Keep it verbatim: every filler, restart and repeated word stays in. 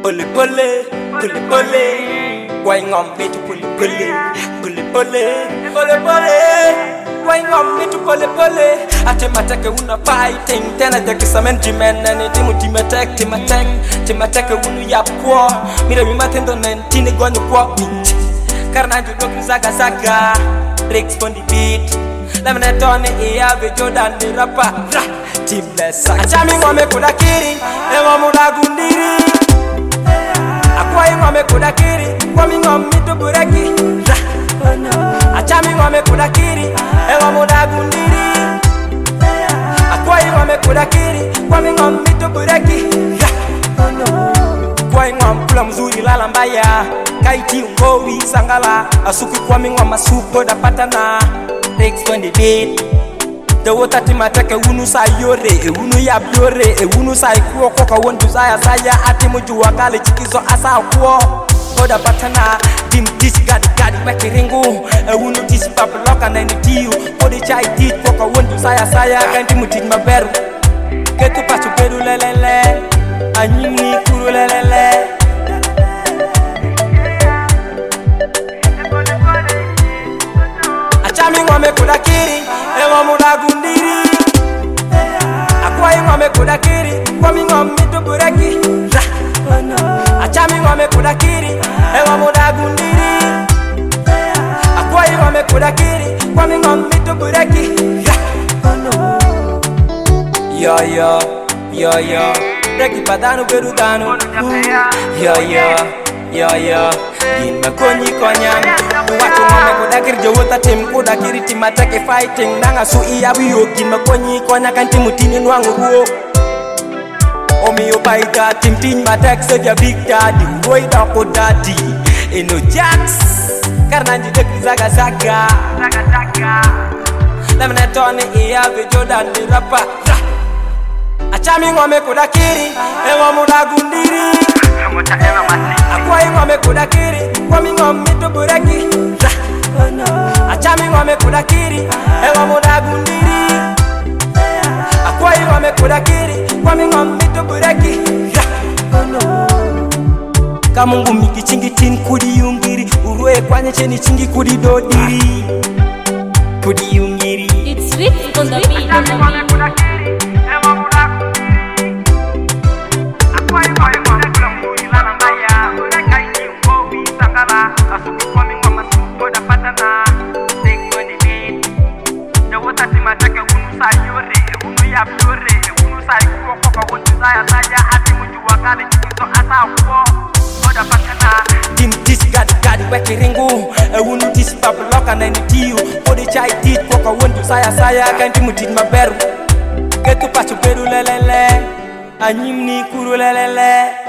Pole pole, pole pole, going on me to pole pole, pole pole, pole pole, going on me to pole pole. Atemateke una fighting, tena jaki samenti mena ni timu timatek, timatek, timateke unu ya kwa. Mira mi matendo nentini gwanyu kwa beat. Karna judoki zaga zaga, Rex on the beat. Lemne tone iya ve Jordan ni rapa. Teamless. Achami ngome kudakiri, ewa muda gundiri. Akwai ngome kudakiri, kwami ngome to bureki. Achami ngome kudakiri, ewa muda gundiri. Akwai ngome kudakiri, kwami ngome to bureki. Kwai ngome kula mzuri lala mbaya, kaiti ngowi sangala. Asuku kwami ngome supo dapatana. Rex on the beat. The water timateke unu sayore, e unu yabiore, e unu saikuo koka wondu saya saya ati muju wakale chikizo asa kuo. Oda patana dim dish gadi gadi weki ringu, e unu dish papeloka na nitiyu. Odi chai dit koka wondu saya saya kanti mutin maberu. Ketu pachu peru lelele, anyini kuru lelele. Achami ngome kudakiri, ewa muda gundiri. Akwai ngome kudakiri, kwami ngome to bureki. Achami ngome kudakiri, ewa muda gundiri. Akwai ngome kudakiri, kwami ngome to bureki. Yo yo, yo yo, reki padanu beru danu. Yo yo, yo yo, gin konyi konyan. Watu ngome kudakiri jawota tim kudakiri timateke fighting nanga su iya biyo gin konyi konya kan timutini nwangu ruo. Omi yo baida tim tin matek se dia big daddy boy da ko daddy eno jax karna njide zaga zaga zaga zaga lemne tone iya be Jordan ni rapa. Achami ngome kudakiri ewa muda gundiri. Akwai ngome kudakiri, kwami ngome to bureki. Achami ngome kudakiri, ewa muda gundiri. Akwai ngome kudakiri, kwami ngome to bureki. Kamungu miki chingi tin kudi yungiri, uruwe kwanye cheni chingi kudi dodiri. Kudi yungiri. It's Rick on the beat. Dim dish gadi gadi weki ringu, e unu dish papeloka na nitiyu. Odi chai dit koka wondu saya saya kanti mutin maberu. Ketu pachu peru lelele, anyimni kuru lelele.